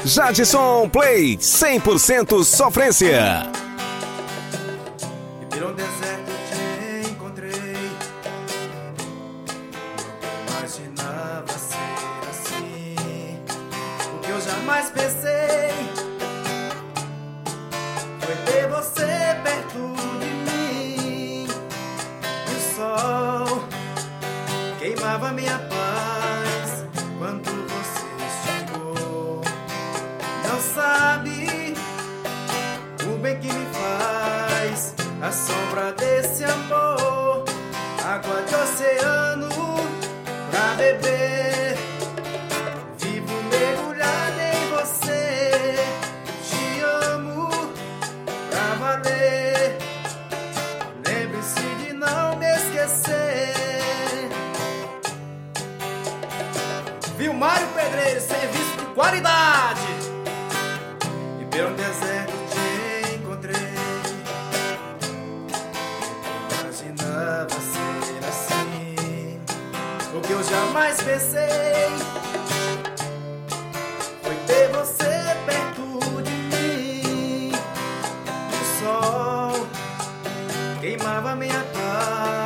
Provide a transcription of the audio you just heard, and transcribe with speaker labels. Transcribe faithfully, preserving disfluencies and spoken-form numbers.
Speaker 1: Jadson Play, cem por cento sofrência.
Speaker 2: E por um deserto te encontrei. Não imaginava ser assim. O que eu jamais pensei foi ter você perto de mim. E o sol queimava minha paz quando você chegou. Não sabe o bem que me faz a sombra desse amor, água de oceano pra beber. Vivo mergulhado em você, te amo pra valer. Lembre-se de não me esquecer. Vilmário Pedreiro, serviço de qualidade. E pelo deserto te encontrei. Imaginava ser assim. O que eu jamais pensei foi ter você perto de mim. O sol queimava minha paz